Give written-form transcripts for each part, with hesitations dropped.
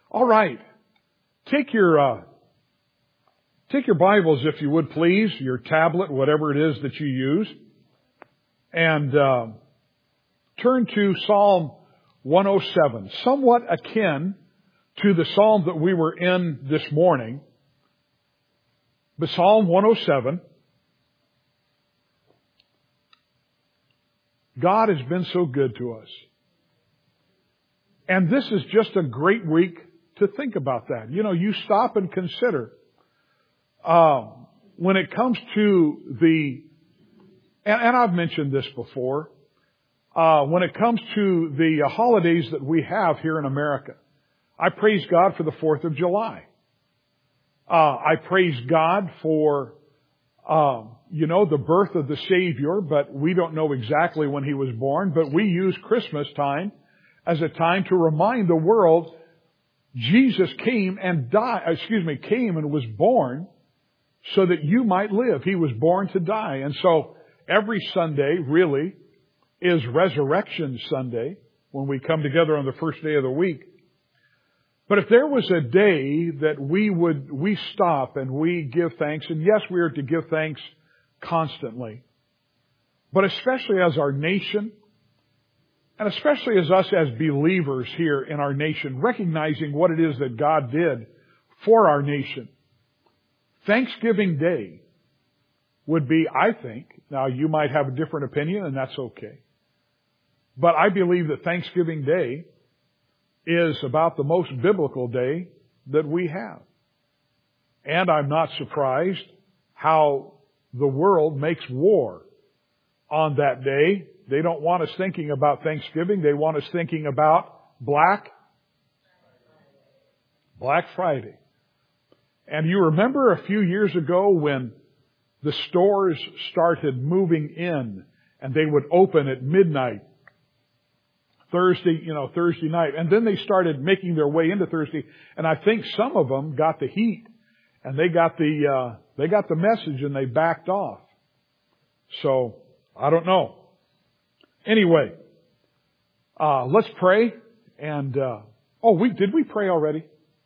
All right. Take your Bibles, if you would please, your tablet, whatever it is that you use, and turn to Psalm 107, somewhat akin to the psalm that we were in this morning. But Psalm 107, God has been so good to us. And this is just a great week to think about that. You know, you stop and consider, when it comes to and I've mentioned this before, when it comes to the holidays that we have here in America, I praise God for the 4th of July. I praise God for, the birth of the Savior, but we don't know exactly when He was born, but we use Christmas time as a time to remind the world Jesus came and was born so that you might live. He was born to die. And so every Sunday really is Resurrection Sunday when we come together on the first day of the week. But if there was a day that we stop and we give thanks, and yes, we are to give thanks constantly, but especially as our nation, and especially as us as believers here in our nation, recognizing what it is that God did for our nation, Thanksgiving Day would be, I think, now you might have a different opinion and that's okay, but I believe that Thanksgiving Day is about the most biblical day that we have. And I'm not surprised how the world makes war on that day. They don't want us thinking about Thanksgiving. They want us thinking about Black Friday. And you remember a few years ago when the stores started moving in and they would open at midnight, Thursday night. And then they started making their way into Thursday. And I think some of them got the heat and they got the message and they backed off. So, I don't know. Anyway, let's pray. And, did we pray already?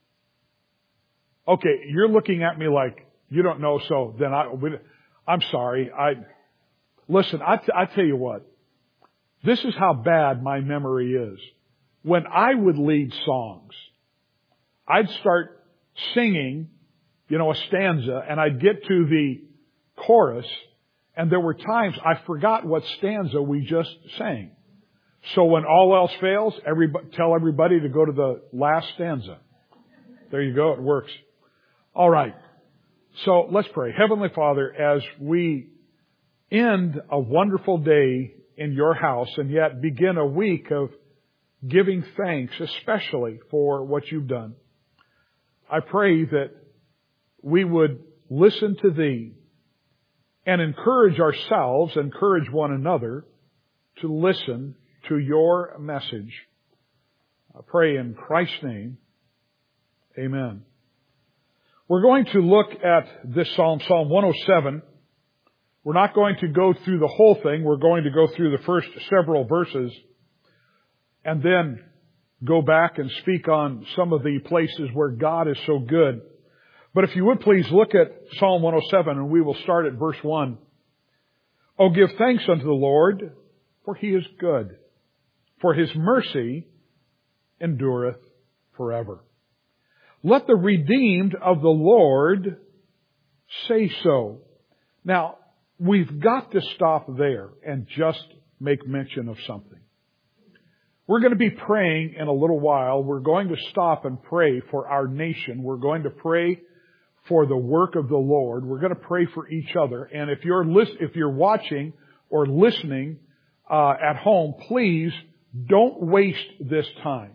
Okay, you're looking at me like you don't know, so then I'm sorry. Listen, I tell you what. This is how bad my memory is. When I would lead songs, I'd start singing, a stanza, and I'd get to the chorus, and there were times I forgot what stanza we just sang. So when all else fails, tell everybody to go to the last stanza. There you go, it works. All right. So let's pray. Heavenly Father, as we end a wonderful day in your house and yet begin a week of giving thanks, especially for what you've done, I pray that we would listen to Thee and encourage ourselves, encourage one another to listen to your message. I pray in Christ's name, amen. We're going to look at this Psalm 107. We're not going to go through the whole thing. We're going to go through the first several verses and then go back and speak on some of the places where God is so good. But if you would please look at Psalm 107 and we will start at verse 1. Oh, give thanks unto the Lord, for He is good, for His mercy endureth forever. Let the redeemed of the Lord say so. Now, we've got to stop there and just make mention of something. We're going to be praying in a little while. We're going to stop and pray for our nation. We're going to pray for the work of the Lord. We're going to pray for each other. And if you're watching or listening at home, please don't waste this time.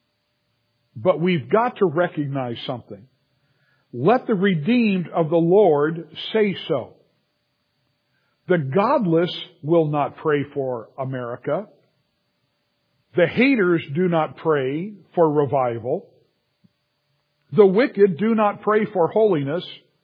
But we've got to recognize something. Let the redeemed of the Lord say so. The godless will not pray for America. The haters do not pray for revival. The wicked do not pray for holiness.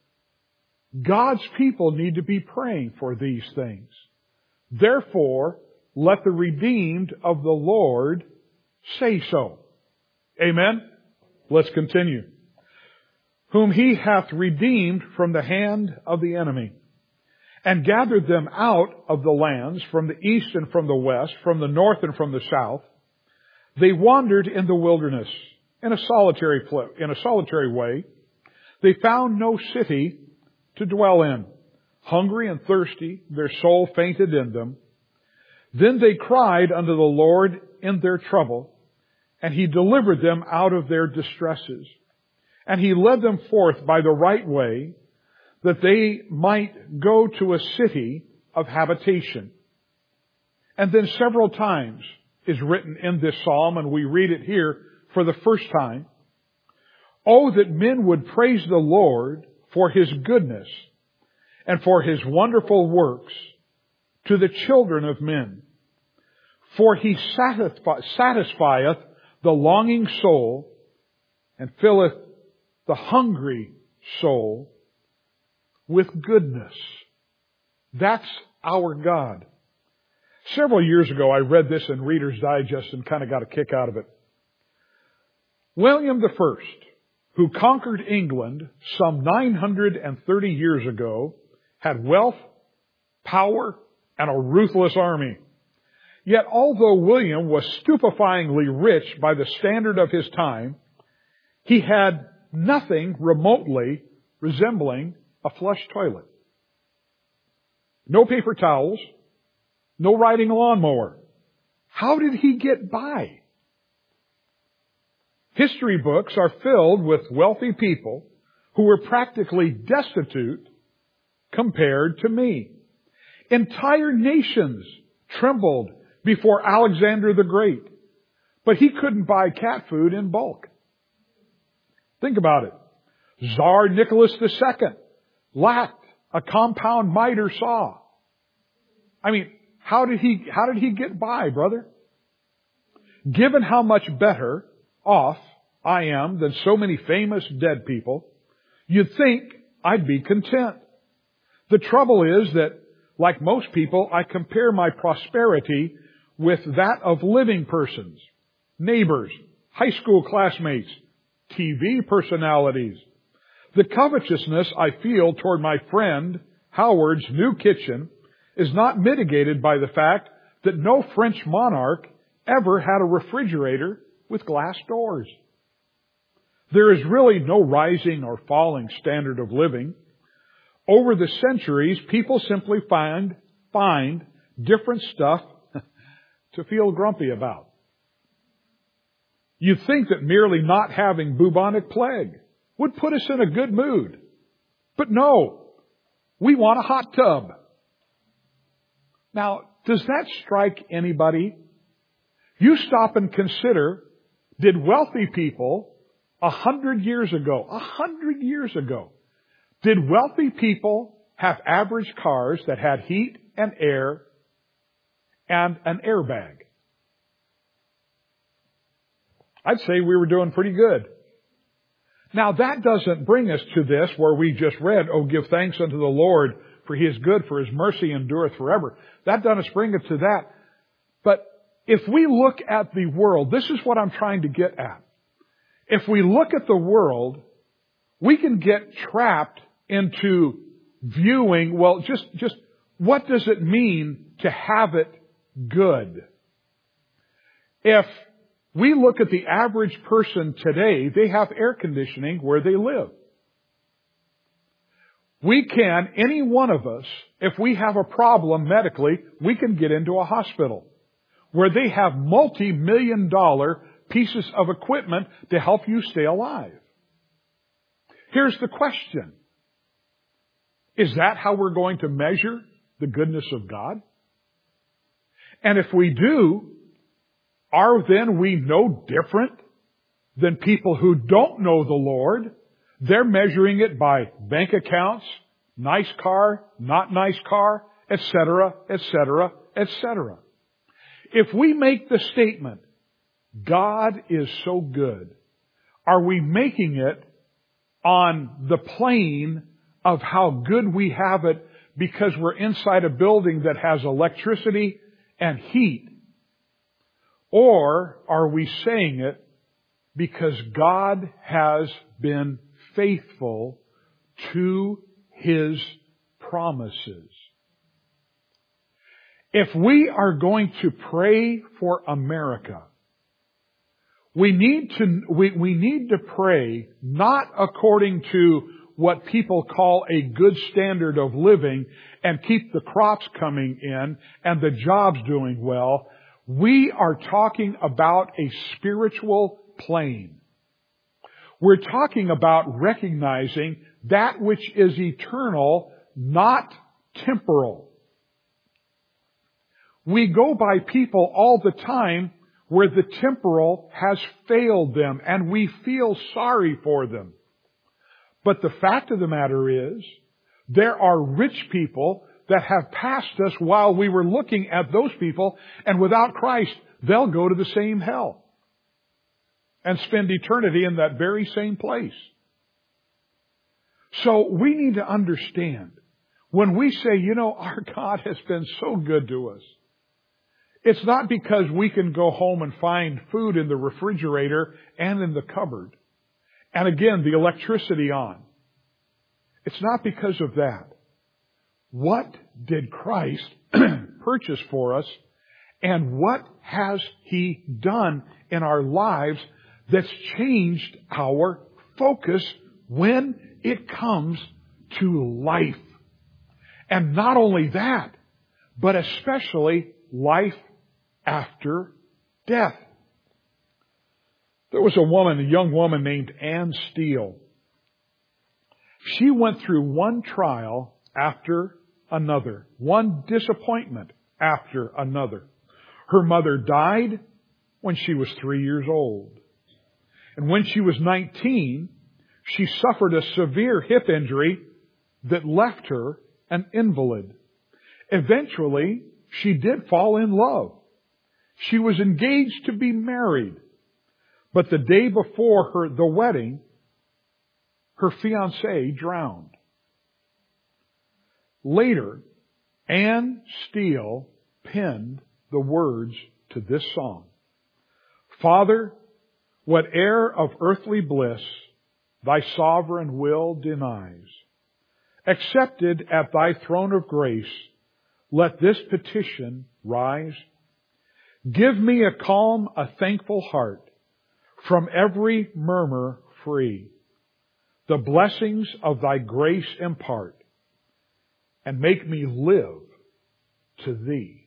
God's people need to be praying for these things. Therefore, let the redeemed of the Lord say so. Amen? Let's continue. Whom he hath redeemed from the hand of the enemy, and gathered them out of the lands from the east and from the west, from the north and from the south. They wandered in the wilderness in a solitary way. They found no city to dwell in. Hungry and thirsty, their soul fainted in them. Then they cried unto the Lord in their trouble, and he delivered them out of their distresses. And he led them forth by the right way, that they might go to a city of habitation. And then several times is written in this psalm, and we read it here for the first time. Oh, that men would praise the Lord for his goodness and for his wonderful works to the children of men. For he satisfieth the longing soul and filleth the hungry soul with goodness. That's our God. Several years ago, I read this in Reader's Digest and kind of got a kick out of it. William I, who conquered England some 930 years ago, had wealth, power, and a ruthless army. Yet although William was stupefyingly rich by the standard of his time, he had nothing remotely resembling a flush toilet. No paper towels, no riding a lawnmower. How did he get by? History books are filled with wealthy people who were practically destitute compared to me. Entire nations trembled before Alexander the Great, but he couldn't buy cat food in bulk. Think about it. Tsar Nicholas II lacked a compound miter saw. I mean, how did he get by, brother? Given how much better off I am than so many famous dead people, you'd think I'd be content. The trouble is that, like most people, I compare my prosperity with that of living persons, neighbors, high school classmates, TV personalities. The covetousness I feel toward my friend Howard's new kitchen is not mitigated by the fact that no French monarch ever had a refrigerator with glass doors. There is really no rising or falling standard of living. Over the centuries, people simply find different stuff to feel grumpy about. You'd think that merely not having bubonic plague would put us in a good mood. But no, we want a hot tub. Now, does that strike anybody? You stop and consider, did wealthy people 100 years ago, did wealthy people have average cars that had heat and air and an airbag? I'd say we were doing pretty good. Now that doesn't bring us to this where we just read, oh, give thanks unto the Lord, for he is good, for his mercy endureth forever. That doesn't bring us to that. But if we look at the world, this is what I'm trying to get at. If we look at the world, we can get trapped into viewing, well, just what does it mean to have it good? If we look at the average person today, they have air conditioning where they live. We can, any one of us, if we have a problem medically, we can get into a hospital where they have multi-million-dollar pieces of equipment to help you stay alive. Here's the question. Is that how we're going to measure the goodness of God? And if we do, are then we no different than people who don't know the Lord? They're measuring it by bank accounts, nice car, not nice car, etc., etc., etc. If we make the statement, God is so good, are we making it on the plane of how good we have it because we're inside a building that has electricity and heat? Or are we saying it because God has been faithful to His promises. If we are going to pray for America, we need to pray not according to what people call a good standard of living and keep the crops coming in and the jobs doing well. We are talking about a spiritual plane. We're talking about recognizing that which is eternal, not temporal. We go by people all the time where the temporal has failed them and we feel sorry for them. But the fact of the matter is, there are rich people that have passed us while we were looking at those people, and without Christ, they'll go to the same hell and spend eternity in that very same place. So we need to understand, when we say, our God has been so good to us, it's not because we can go home and find food in the refrigerator and in the cupboard. And again, the electricity on. It's not because of that. What did Christ purchase for us? And what has He done in our lives that's changed our focus when it comes to life? And not only that, but especially life after death. There was a young woman named Anne Steele. She went through one trial after another, one disappointment after another. Her mother died when she was 3 years old. And when she was 19, she suffered a severe hip injury that left her an invalid. Eventually, she did fall in love. She was engaged to be married. But the day before the wedding, her fiancé drowned. Later, Anne Steele penned the words to this song. Father, whate'er of earthly bliss Thy sovereign will denies, accepted at Thy throne of grace, let this petition rise. Give me a calm, a thankful heart, from every murmur free. The blessings of Thy grace impart, and make me live to Thee.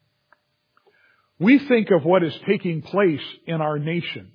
We think of what is taking place in our nation.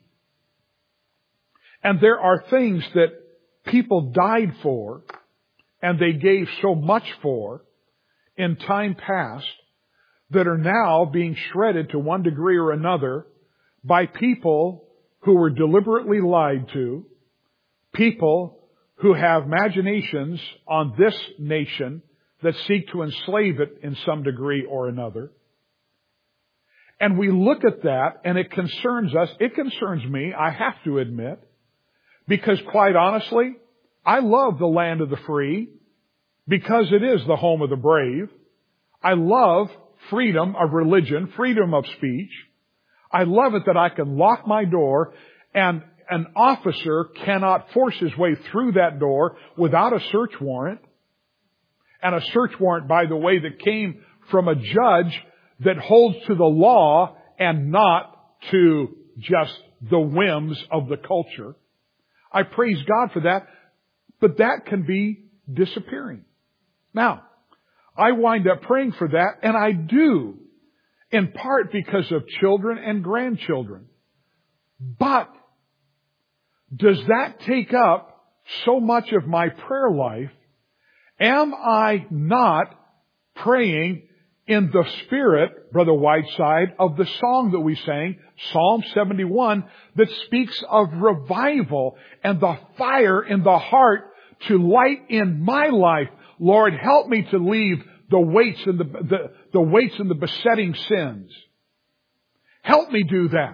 And there are things that people died for, and they gave so much for in time past, that are now being shredded to one degree or another by people who were deliberately lied to, people who have imaginations on this nation that seek to enslave it in some degree or another. And we look at that, and it concerns us. It concerns me, I have to admit, because quite honestly, I love the land of the free because it is the home of the brave. I love freedom of religion, freedom of speech. I love it that I can lock my door and an officer cannot force his way through that door without a search warrant. And a search warrant, by the way, that came from a judge that holds to the law and not to just the whims of the culture. I praise God for that, but that can be disappearing. Now, I wind up praying for that, and I do, in part because of children and grandchildren. But does that take up so much of my prayer life? Am I not praying in the spirit, Brother Whiteside, of the song that we sang, Psalm 71, that speaks of revival and the fire in the heart to light in my life? Lord, help me to leave the weights and the weights and the besetting sins. Help me do that.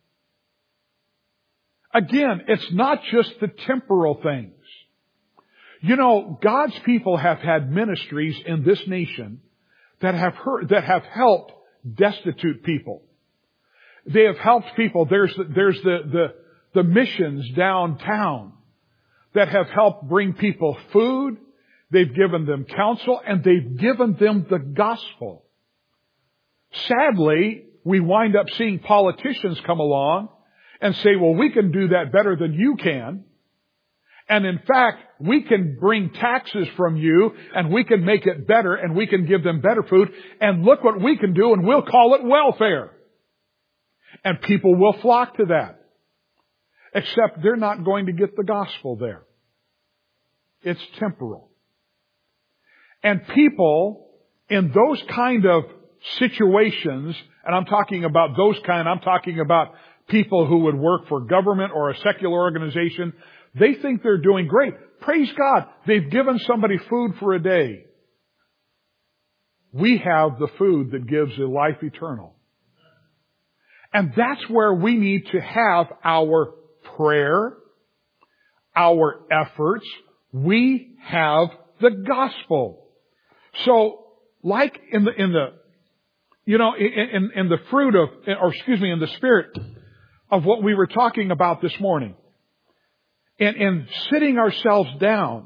Again, it's not just the temporal things. You know, God's people have had ministries in this nation that have helped destitute people. They have helped people. There's the the missions downtown that have helped bring people food. They've given them counsel, and they've given them the gospel. Sadly, we wind up seeing politicians come along and say, well, we can do that better than you can. And in fact, we can bring taxes from you, and we can make it better, and we can give them better food, and look what we can do, and we'll call it welfare. And people will flock to that. Except they're not going to get the gospel there. It's temporal. And people in those kind of situations, and I'm talking about people who would work for government or a secular organization, they think they're doing great. Praise God, they've given somebody food for a day. We have the food that gives a life eternal. And that's where we need to have our prayer, our efforts. We have the gospel. So, like in the spirit of what we were talking about this morning, and sitting ourselves down,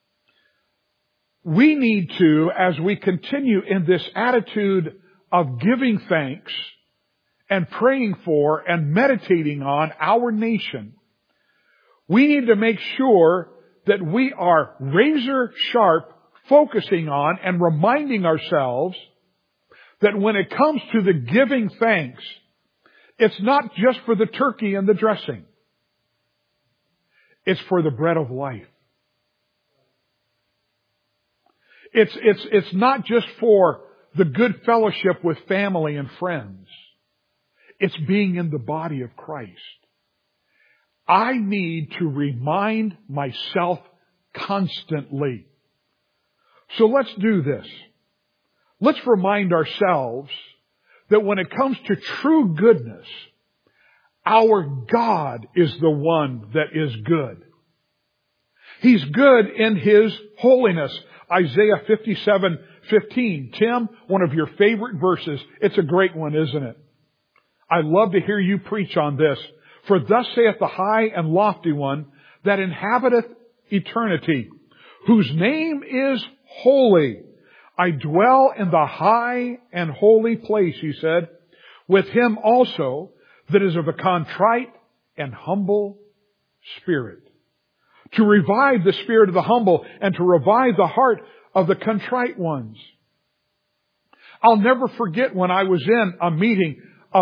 we need to, as we continue in this attitude of giving thanks and praying for and meditating on our nation, we need to make sure that we are razor sharp, focusing on and reminding ourselves that when it comes to the giving thanks, it's not just for the turkey and the dressing. It's for the bread of life. It's not just for the good fellowship with family and friends. It's being in the body of Christ. I need to remind myself constantly. So let's do this. Let's remind ourselves that when it comes to true goodness, our God is the one that is good. He's good in His holiness. Isaiah 57:15. Tim, one of your favorite verses. It's a great one, isn't it? I love to hear you preach on this. For thus saith the high and lofty one that inhabiteth eternity, whose name is holy. I dwell in the high and holy place, he said, with him also that is of a contrite and humble spirit. To revive the spirit of the humble and to revive the heart of the contrite ones. I'll never forget when I was in a meeting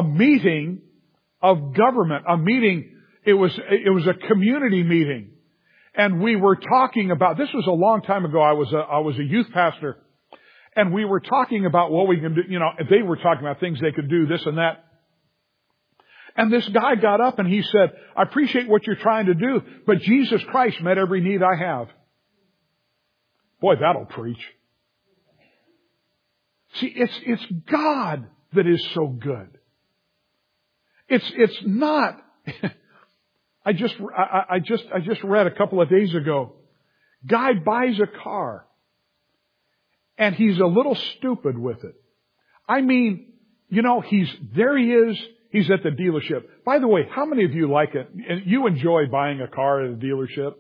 of government, it was a community meeting. And we were talking about, this was a long time ago, I was a youth pastor, and we were talking about what we can do, they were talking about things they could do, this and that. And this guy got up and he said, I appreciate what you're trying to do, but Jesus Christ met every need I have. Boy, that'll preach. See, it's God that is so good. It's not, I just read a couple of days ago, guy buys a car and he's a little stupid with it. I mean, there he is. He's at the dealership. By the way, how many of you like it? You enjoy buying a car at a dealership?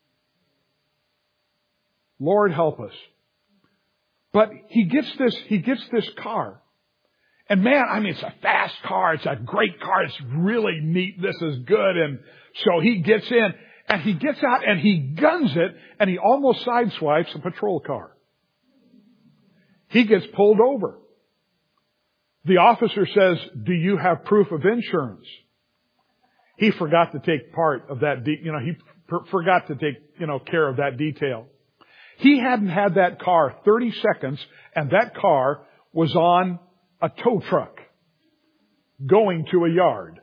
Lord help us. But he gets this car. And man, it's a fast car. It's a great car. It's really neat. This is good. And so he gets in and he gets out and he guns it and he almost sideswipes a patrol car. He gets pulled over. The officer says, do you have proof of insurance? He forgot to take part of that, forgot to take, care of that detail. He hadn't had that car 30 seconds and that car was on a tow truck going to a yard.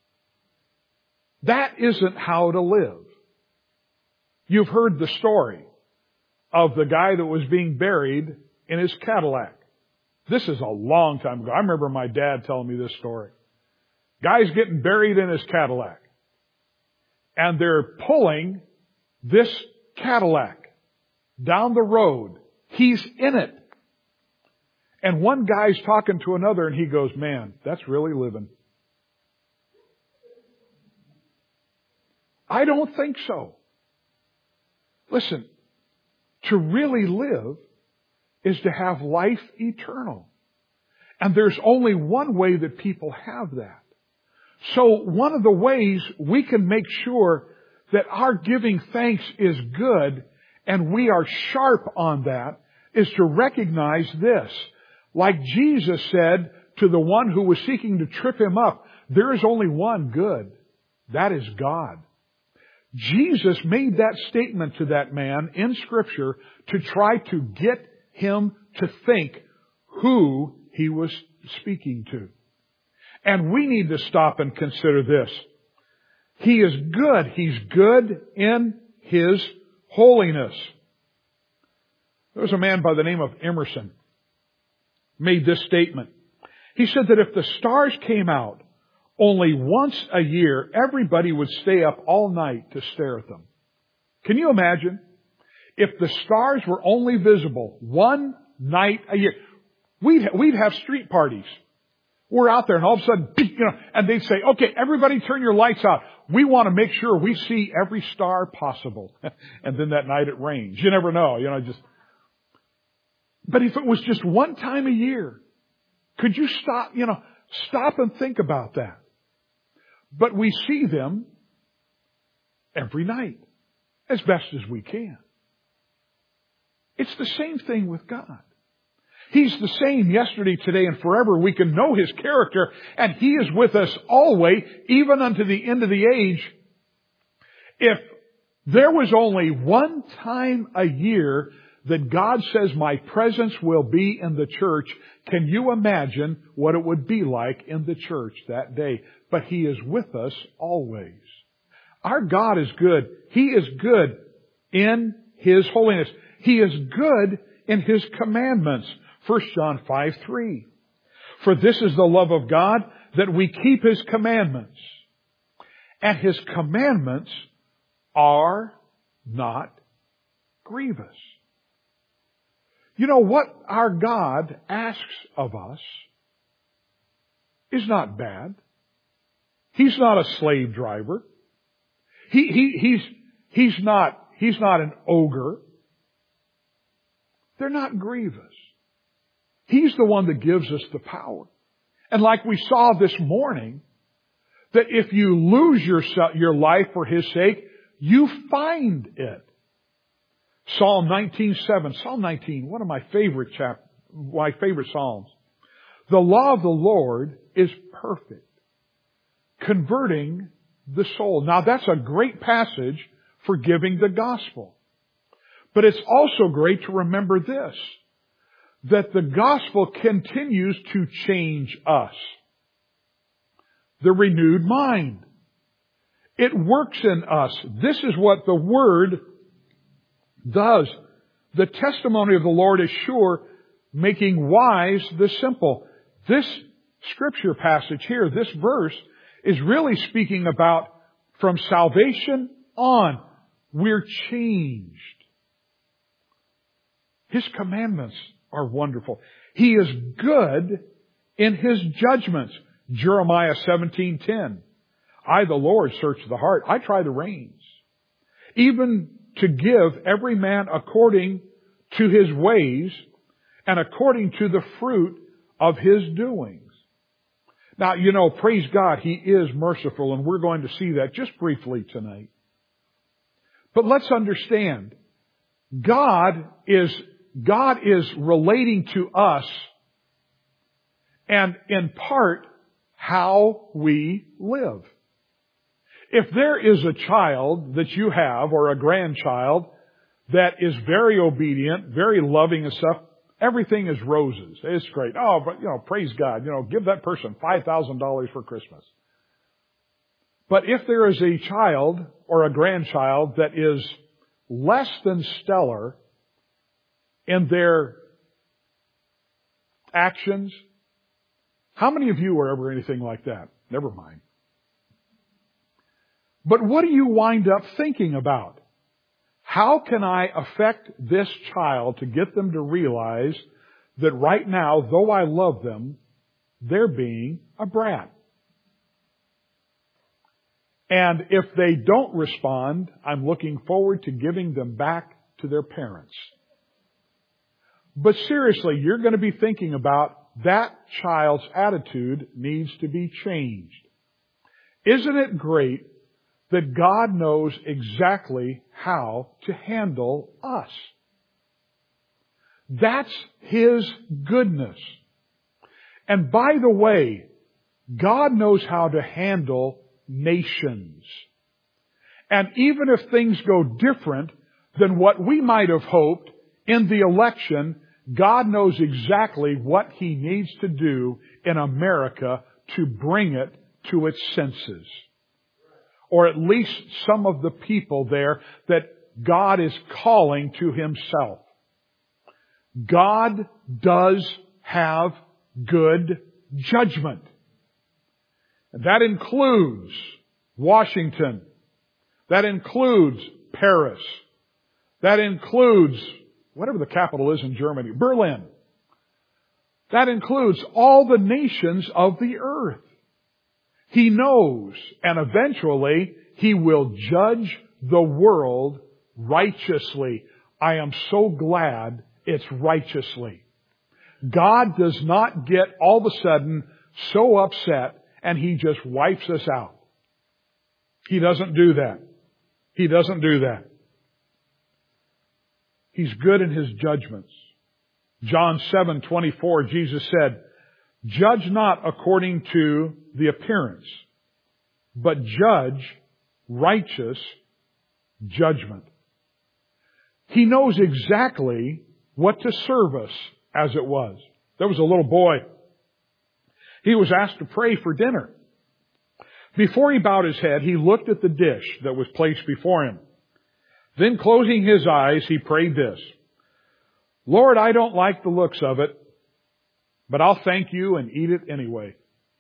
That isn't how to live. You've heard the story of the guy that was being buried in his Cadillac. This is a long time ago. I remember my dad telling me this story. Guy's getting buried in his Cadillac. And they're pulling this Cadillac down the road. He's in it. And one guy's talking to another and he goes, man, that's really living. I don't think so. Listen, to really live is to have life eternal. And there's only one way that people have that. So one of the ways we can make sure that our giving thanks is good and we are sharp on that is to recognize this. Like Jesus said to the one who was seeking to trip him up, there is only one good. That is God. Jesus made that statement to that man in Scripture to try to get him to think who he was speaking to. And we need to stop and consider this. He is good. He's good in His holiness. There was a man by the name of Emerson made this statement. He said that if the stars came out only once a year, everybody would stay up all night to stare at them. Can you imagine? If the stars were only visible one night a year, we'd have street parties. We're out there and all of a sudden, and they'd say, okay, everybody turn your lights out. We want to make sure we see every star possible. And then that night it rains. You never know, But if it was just one time a year, could you stop and think about that? But we see them every night as best as we can. It's the same thing with God. He's the same yesterday, today, and forever. We can know His character, and He is with us always, even unto the end of the age. If there was only one time a year that God says, my presence will be in the church, can you imagine what it would be like in the church that day? But He is with us always. Our God is good. He is good in His holiness. He is good in His commandments. 1 John 5:3. For this is the love of God, that we keep His commandments. And His commandments are not grievous. You know what our God asks of us is not bad. He's not a slave driver. He's not an ogre. They're not grievous. He's the one that gives us the power. And like we saw this morning, that if you lose your life for His sake, you find it. Psalm 19:7. Psalm 19, one of my favorite psalms. The law of the Lord is perfect, converting the soul. Now that's a great passage for giving the gospel. But it's also great to remember this, that the gospel continues to change us. The renewed mind. It works in us. This is what the Word does. The testimony of the Lord is sure, making wise the simple. This scripture passage here, this verse, is really speaking about from salvation on, we're changed. His commandments are wonderful. He is good in His judgments. Jeremiah 17:10. I, the Lord, search the heart. I try the reins. Even to give every man according to his ways and according to the fruit of his doings. Now, praise God, He is merciful, and we're going to see that just briefly tonight. But let's understand, God is relating to us, and in part, how we live. If there is a child that you have, or a grandchild, that is very obedient, very loving and stuff, everything is roses. It's great. Oh, but, praise God. Give that person $5,000 for Christmas. But if there is a child or a grandchild that is less than stellar in their actions, how many of you are ever anything like that? Never mind. But what do you wind up thinking about? How can I affect this child to get them to realize that right now, though I love them, they're being a brat? And if they don't respond, I'm looking forward to giving them back to their parents. But seriously, you're going to be thinking about that child's attitude needs to be changed. Isn't it great that God knows exactly how to handle us? That's His goodness. And by the way, God knows how to handle nations. And even if things go different than what we might have hoped in the election, God knows exactly what He needs to do in America to bring it to its senses. Or at least some of the people there that God is calling to Himself. God does have good judgment. And that includes Washington. That includes Paris. That includes whatever the capital is in Germany, Berlin. That includes all the nations of the earth. He knows, and eventually He will judge the world righteously. I am so glad it's righteously. God does not get all of a sudden so upset and He just wipes us out. He doesn't do that. He doesn't do that. He's good in His judgments. John 7:24, Jesus said, "Judge not according to the appearance, but judge righteous judgment." He knows exactly what to serve us as it was. There was a little boy. He was asked to pray for dinner. Before he bowed his head, he looked at the dish that was placed before him. Then closing his eyes, he prayed this: "Lord, I don't like the looks of it, but I'll thank You and eat it anyway."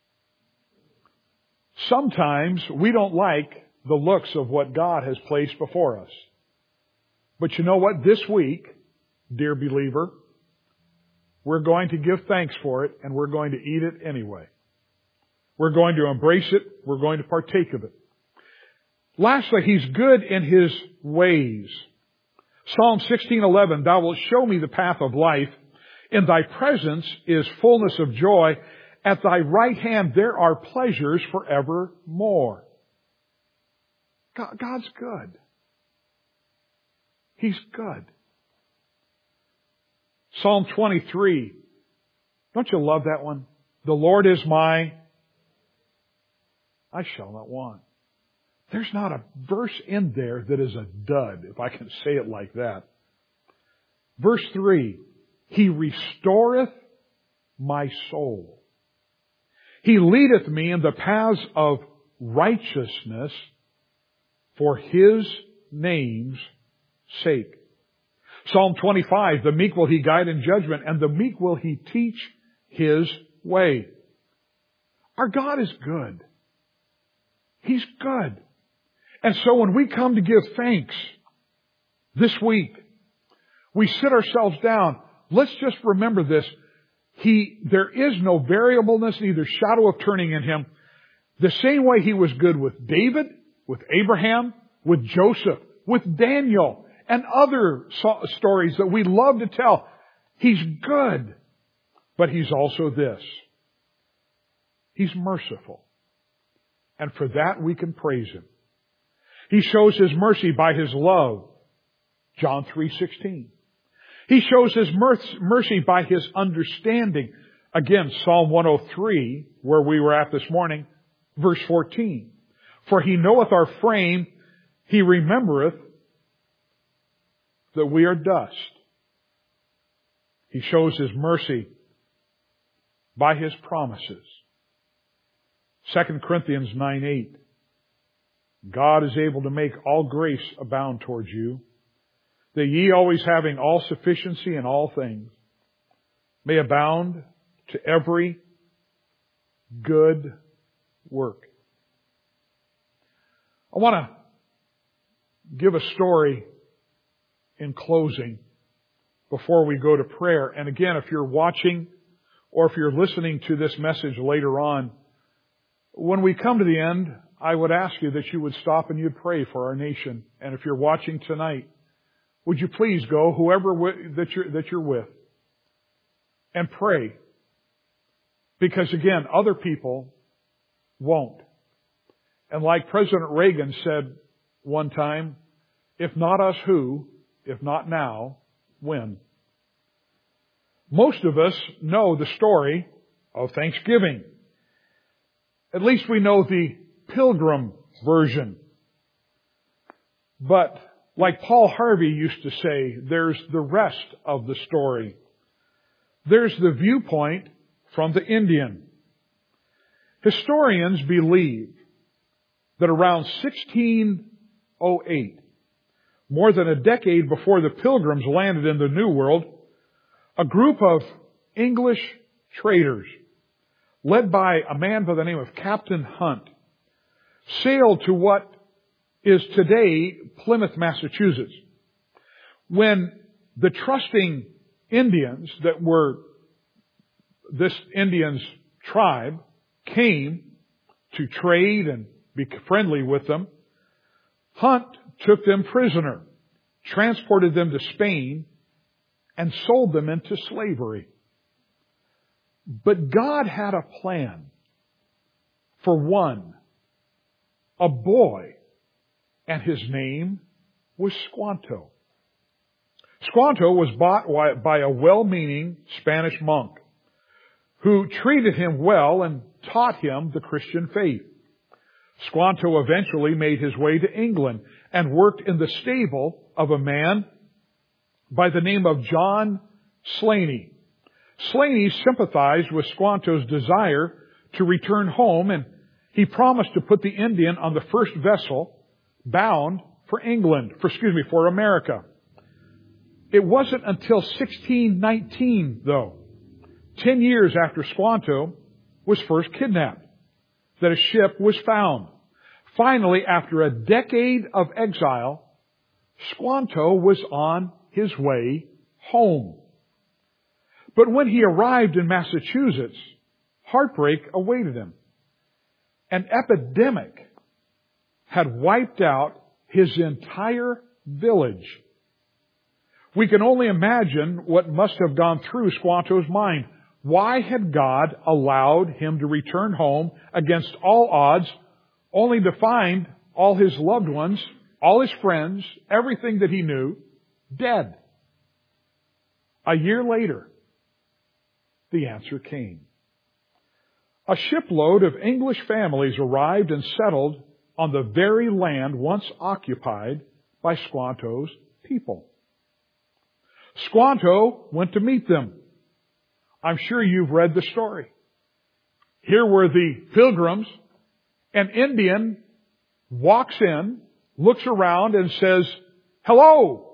Sometimes we don't like the looks of what God has placed before us. But you know what? This week, dear believer, we're going to give thanks for it and we're going to eat it anyway. We're going to embrace it. We're going to partake of it. Lastly, He's good in His ways. Psalm 16:11, "Thou wilt show me the path of life. In Thy presence is fullness of joy. At Thy right hand there are pleasures forevermore." God's good. He's good. Psalm 23. Don't you love that one? "The Lord is I shall not want." There's not a verse in there that is a dud, if I can say it like that. Verse 3. "He restoreth my soul. He leadeth me in the paths of righteousness for His name's sake." Psalm 25, "The meek will He guide in judgment, and the meek will He teach His way." Our God is good. He's good. And so when we come to give thanks this week, we sit ourselves down. Let's just remember this. There is no variableness, neither shadow of turning in Him. The same way He was good with David, with Abraham, with Joseph, with Daniel, and other stories that we love to tell. He's good. But He's also this: He's merciful. And for that we can praise Him. He shows His mercy by His love. John 3:16. He shows His mercy by His understanding. Again, Psalm 103, where we were at this morning, verse 14. "For He knoweth our frame, He remembereth that we are dust." He shows His mercy by His promises. 2 Corinthians 9:8. "God is able to make all grace abound towards you, that ye always having all sufficiency in all things, may abound to every good work." I want to give a story in closing before we go to prayer. And again, if you're watching or if you're listening to this message later on, when we come to the end, I would ask you that you would stop and you'd pray for our nation. And if you're watching tonight, would you please go, whoever that you're with, and pray. Because again, other people won't. And like President Reagan said one time, if not us, who? If not now, when? Most of us know the story of Thanksgiving. At least we know the Pilgrim version. But like Paul Harvey used to say, there's the rest of the story. There's the viewpoint from the Indian. Historians believe that around 1608, more than a decade before the Pilgrims landed in the New World, a group of English traders, led by a man by the name of Captain Hunt, sailed to what is today Plymouth, Massachusetts. When the trusting Indians that were this Indian's tribe came to trade and be friendly with them, Hunt took them prisoner, transported them to Spain, and sold them into slavery. But God had a plan for one, a boy, and his name was Squanto. Squanto was bought by a well-meaning Spanish monk who treated him well and taught him the Christian faith. Squanto eventually made his way to England and worked in the stable of a man by the name of John Slaney. Slaney sympathized with Squanto's desire to return home, and he promised to put the Indian on the first vessel bound for for America. It wasn't until 1619, though, 10 years after Squanto was first kidnapped, that a ship was found. Finally, after a decade of exile, Squanto was on his way home. But when he arrived in Massachusetts, heartbreak awaited him. An epidemic had wiped out his entire village. We can only imagine what must have gone through Squanto's mind. Why had God allowed him to return home against all odds, only to find all his loved ones, all his friends, everything that he knew, dead? A year later, the answer came. A shipload of English families arrived and settled on the very land once occupied by Squanto's people. Squanto went to meet them. I'm sure you've read the story. Here were the Pilgrims. An Indian walks in, looks around, and says, "Hello."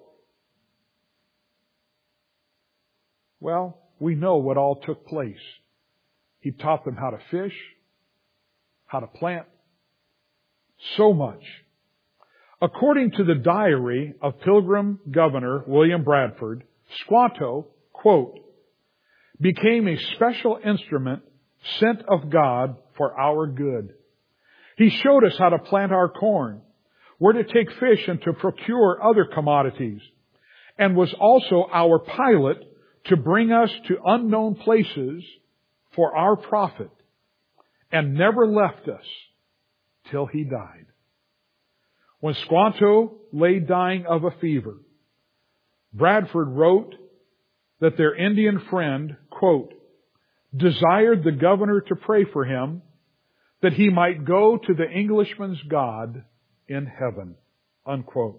Well, we know what all took place. He taught them how to fish, how to plant, so much. According to the diary of Pilgrim Governor William Bradford, Squanto, quote, became a special instrument sent of God for our good. He showed us how to plant our corn, where to take fish and to procure other commodities, and was also our pilot to bring us to unknown places for our profit, and never left us till he died. When Squanto lay dying of a fever, Bradford wrote that their Indian friend, quote, desired the governor to pray for him that he might go to the Englishman's God in heaven, unquote.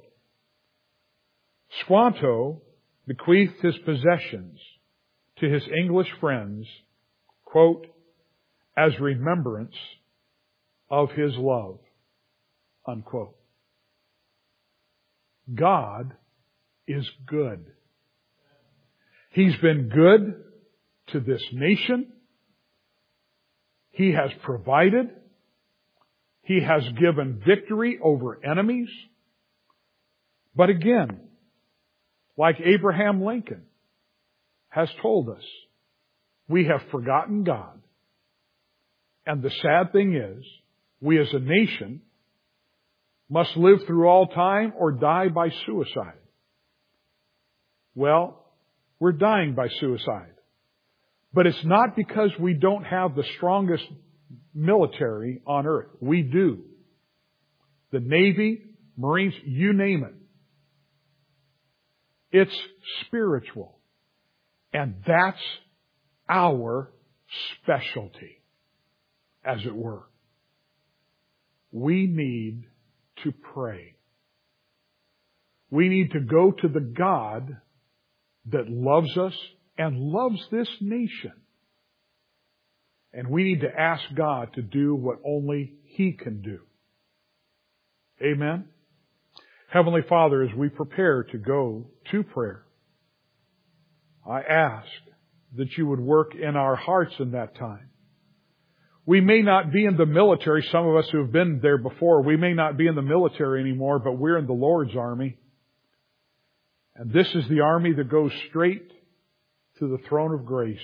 Squanto bequeathed his possessions to his English friends, quote, as remembrance of his love, unquote. God is good. He's been good to this nation. He has provided. He has given victory over enemies. But again, like Abraham Lincoln has told us, we have forgotten God. And the sad thing is, we as a nation must live through all time or die by suicide. Well, we're dying by suicide. But it's not because we don't have the strongest military on earth. We do. The Navy, Marines, you name it. It's spiritual. And that's our specialty, as it were. We need to pray. We need to go to the God that loves us and loves this nation. And we need to ask God to do what only He can do. Amen? Heavenly Father, as we prepare to go to prayer, I ask that you would work in our hearts in that time. We may not be in the military. Some of us who have been there before, we may not be in the military anymore, but we're in the Lord's army. And this is the army that goes straight to the throne of grace.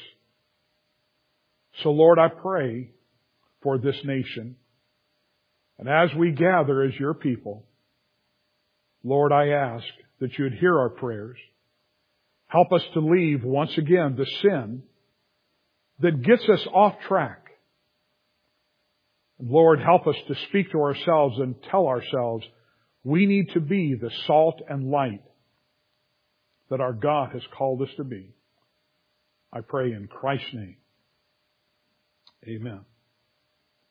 So Lord, I pray for this nation. And as we gather as your people, Lord, I ask that you would hear our prayers. Help us to leave once again the sin that gets us off track. And Lord, help us to speak to ourselves and tell ourselves we need to be the salt and light that our God has called us to be. I pray in Christ's name. Amen.